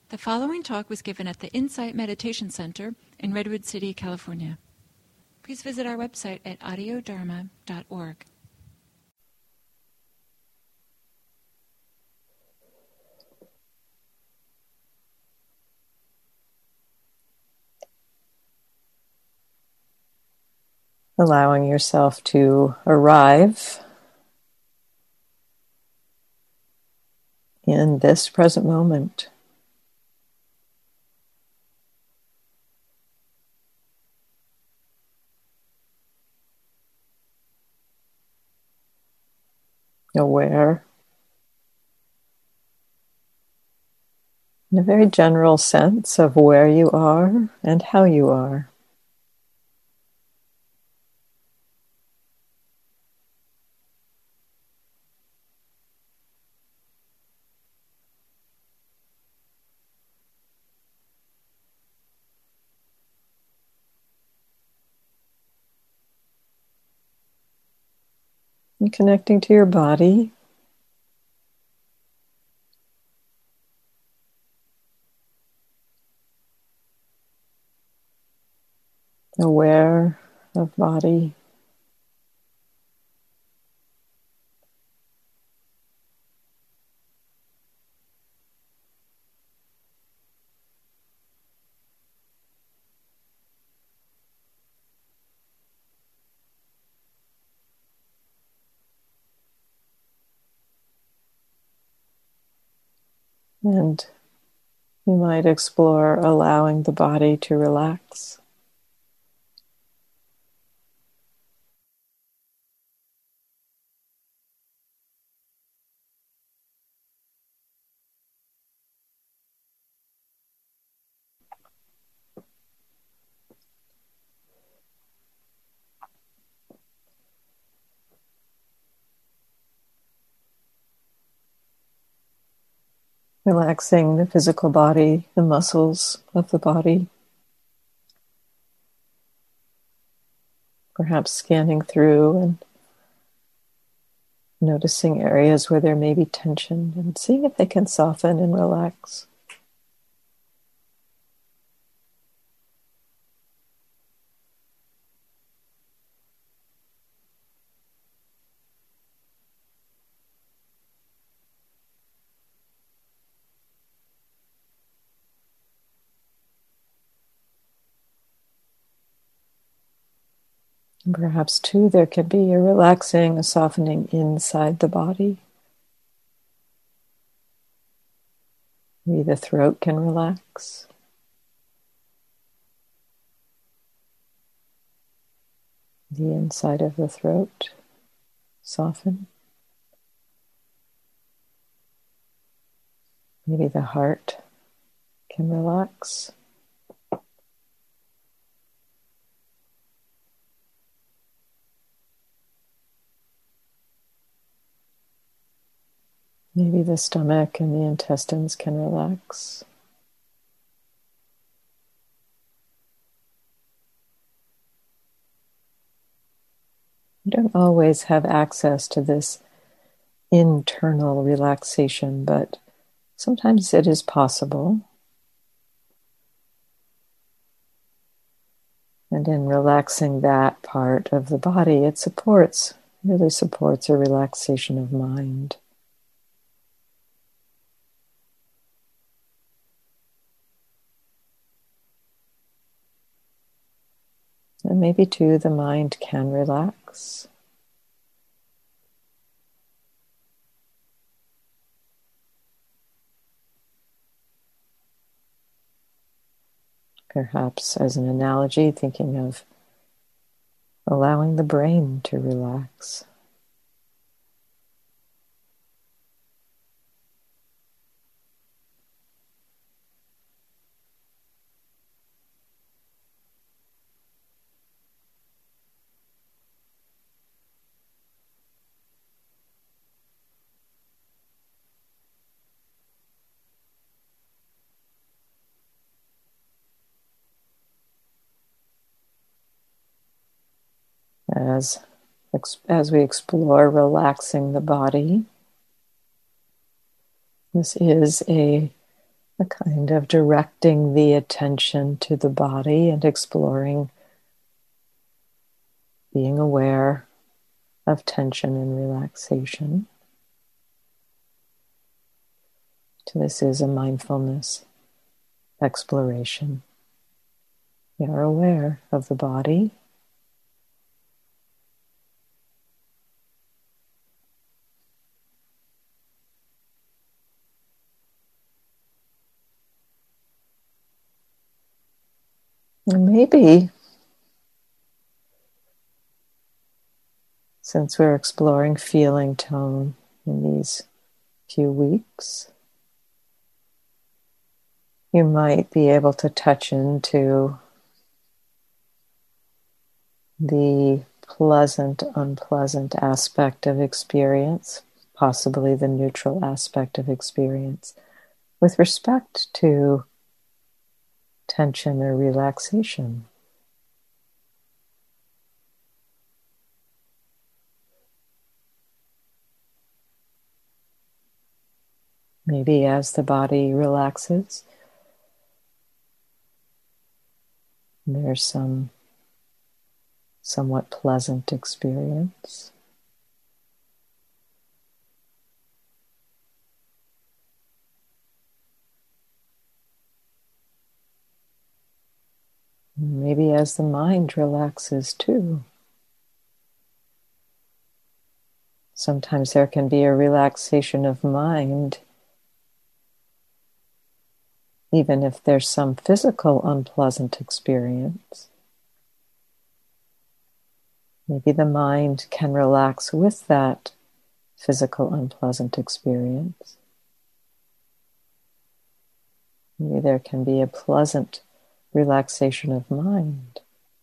The following talk was given at the Insight Meditation Center in Redwood City, California. Please visit our website at audiodharma.org. Allowing yourself to arrive in this present moment. Aware, in a very general sense of where you are and how you are. And connecting to your body. Aware of body. And you might explore allowing the body to relax. Relaxing the physical body, the muscles of the body. Perhaps scanning through and noticing areas where there may be tension and seeing if they can soften and relax. And perhaps too there can be a relaxing, a softening inside the body. Maybe the throat can relax. The inside of the throat soften. Maybe the heart can relax. Maybe the stomach and the intestines can relax. You don't always have access to this internal relaxation, but sometimes it is possible. And in relaxing that part of the body, it really supports a relaxation of mind. And maybe too, the mind can relax. Perhaps as an analogy, thinking of allowing the brain to relax. As we explore relaxing the body, this is a a kind of directing the attention to the body and exploring being aware of tension and relaxation. So this is a mindfulness exploration. We are aware of the body. And maybe, since we're exploring feeling tone in these few weeks, you might be able to touch into the pleasant, unpleasant aspect of experience, possibly the neutral aspect of experience, with respect to tension or relaxation. Maybe as the body relaxes, there's some somewhat pleasant experience. Maybe as the mind relaxes too. Sometimes there can be a relaxation of mind, even if there's some physical unpleasant experience. Maybe the mind can relax with that physical unpleasant experience. Maybe there can be a pleasant relaxation of mind.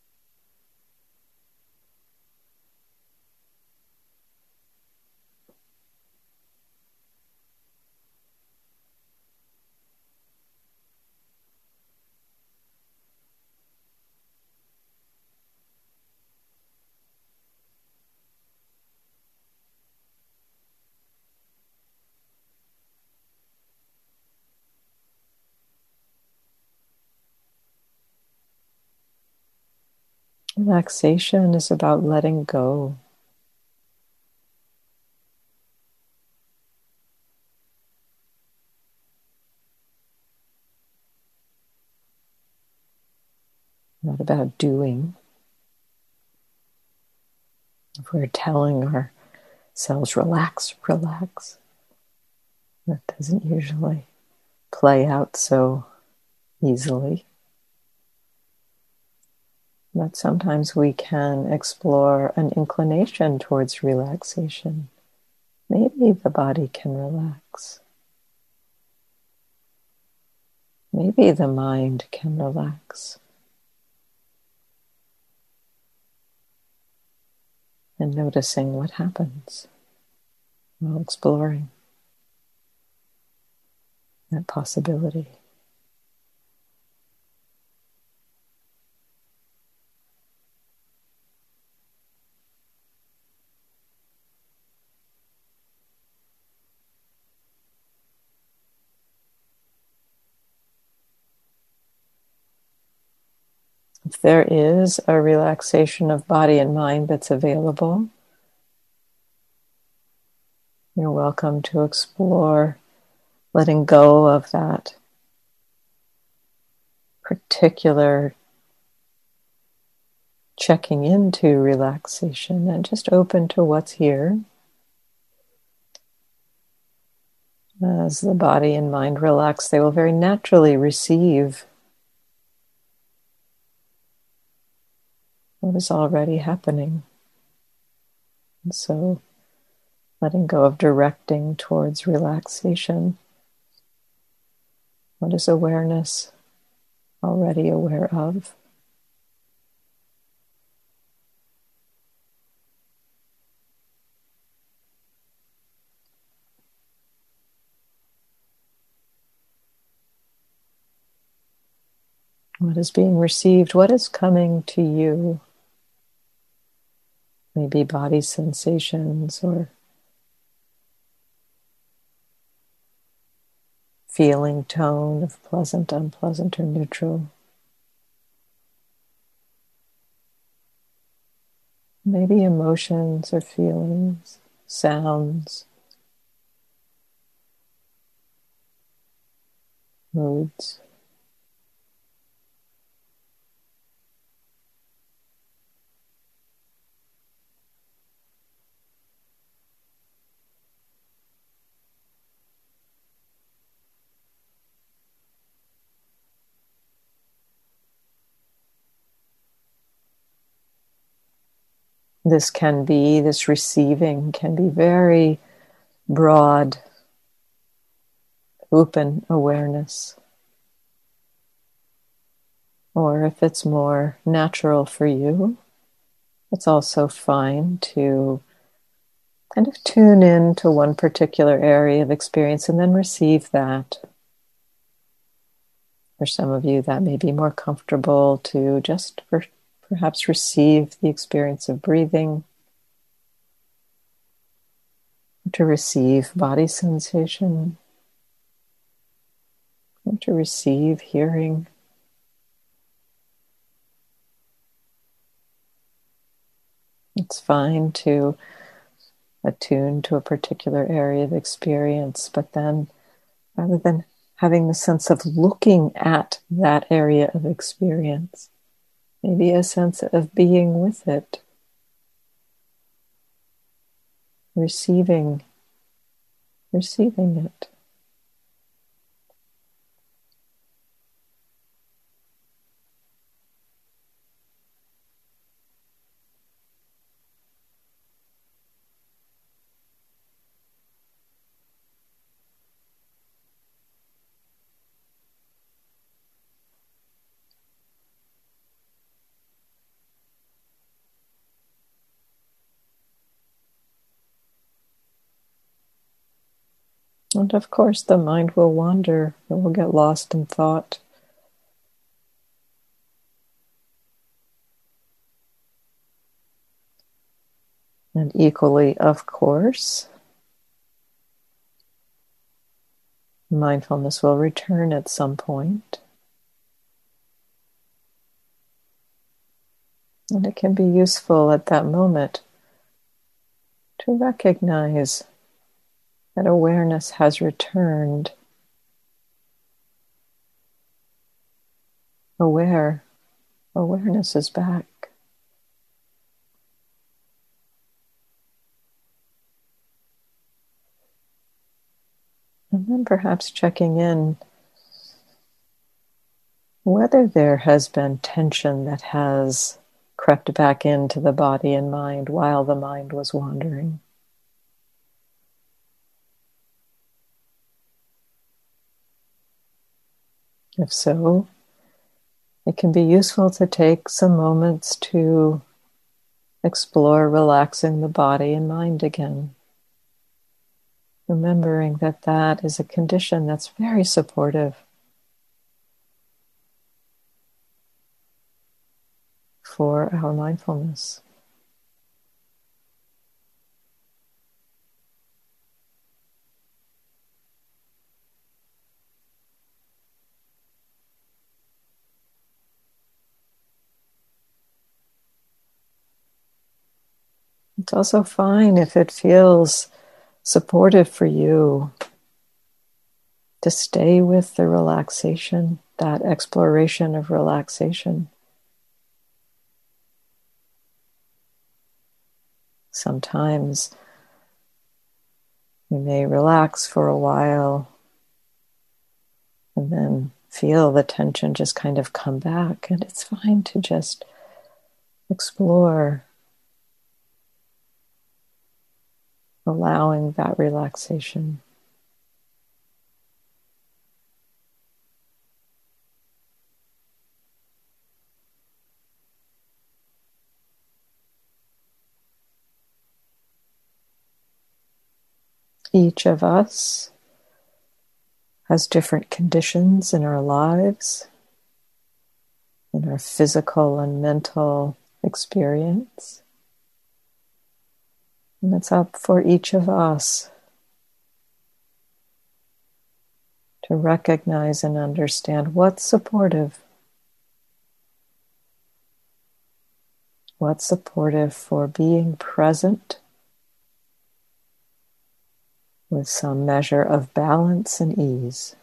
Relaxation is about letting go. Not about doing. If we're telling ourselves, relax, relax, that doesn't usually play out so easily. But sometimes we can explore an inclination towards relaxation. Maybe the body can relax. Maybe the mind can relax. And noticing what happens while exploring that possibility. If there is a relaxation of body and mind that's available, you're welcome to explore letting go of that particular checking into relaxation and just open to what's here. As the body and mind relax, they will very naturally receive what is already happening. And so, letting go of directing towards relaxation. What is awareness already aware of? What is being received? What is coming to you? Maybe body sensations or feeling tone of pleasant, unpleasant, or neutral. Maybe emotions or feelings, sounds, moods. This receiving can be very broad, open awareness. Or if it's more natural for you, it's also fine to kind of tune in to one particular area of experience and then receive that. For some of you, that may be more comfortable to just perhaps receive the experience of breathing, to receive body sensation, or to receive hearing. It's fine to attune to a particular area of experience, but then rather than having the sense of looking at that area of experience, maybe a sense of being with it, receiving it. And of course, the mind will wander, it will get lost in thought. And equally, of course, mindfulness will return at some point. And it can be useful at that moment to recognize that awareness has returned. Awareness is back. And then perhaps checking in whether there has been tension that has crept back into the body and mind while the mind was wandering. If so, it can be useful to take some moments to explore relaxing the body and mind again, remembering that that is a condition that's very supportive for our mindfulness. It's also fine if it feels supportive for you to stay with the relaxation, that exploration of relaxation. Sometimes we may relax for a while and then feel the tension just kind of come back, and it's fine to just explore allowing that relaxation. Each of us has different conditions in our lives, in our physical and mental experience. And it's up for each of us to recognize and understand what's supportive. What's supportive for being present with some measure of balance and ease.